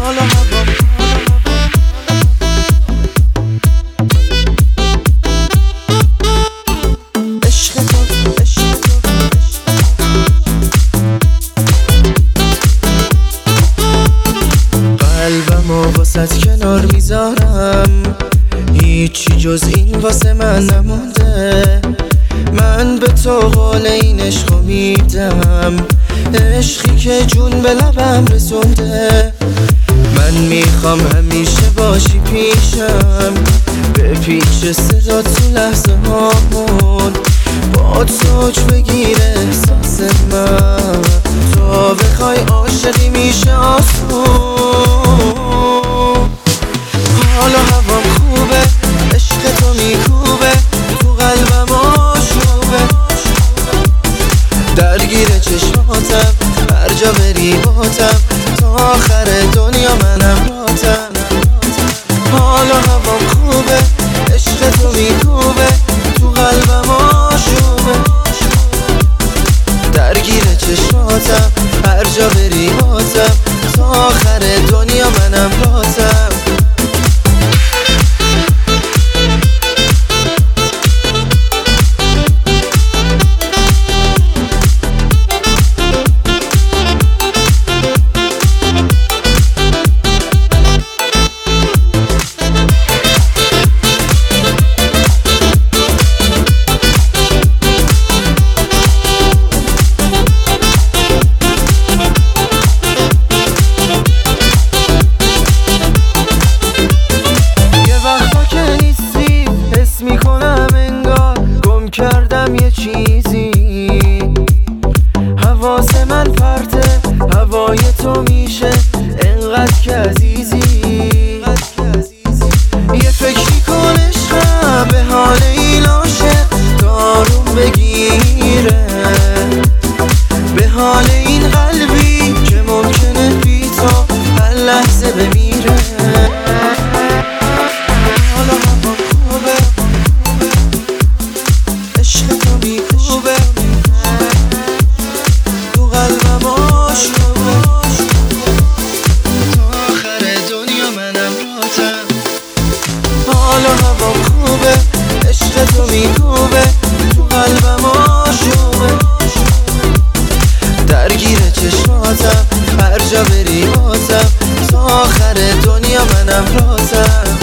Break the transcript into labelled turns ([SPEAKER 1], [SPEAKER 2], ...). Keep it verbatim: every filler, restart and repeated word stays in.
[SPEAKER 1] حالا هوام عشق تو عشق تو قلبمو واسه کنار میذارم، هیچی جز این واسه من نمونده. من به تو قول این عشقو میدم، عشقی که جون به لبم رسونده. من میخوام همیشه باشی پیشم، به پیچ صدا تو لحظه هامون، با سوچ بگیره احساس من. تو بخوای عاشقی میشه آسون. حالا هوام خوبه، عشق تو میکوبه تو قلبم آشوبه. درگیر چشماتم هر جا بری باتم، تا آخر دنیا منم باتم. حالا هوام خوبه، عشق تو میکوبه تو قلبم آشوبه. درگیر چشماتم هر جا بری باتم، تا آخر دنیا منم باتم. میکنم انگار گم کردم یه چیزی، حواس من پرته هوای تو میشه انقدر که عزیزی. یه فکری کن عشقم به حال این عاشق، داروم بگیره به حال این قلبی که ممکنه بی تو هر لحظه بمیره. حالا هوام خوبه، عشق تو میکوبه تو قلبم آشوبه. درگیر چشماتم هر جا بری باتم، تا آخر دنیا منم رازم.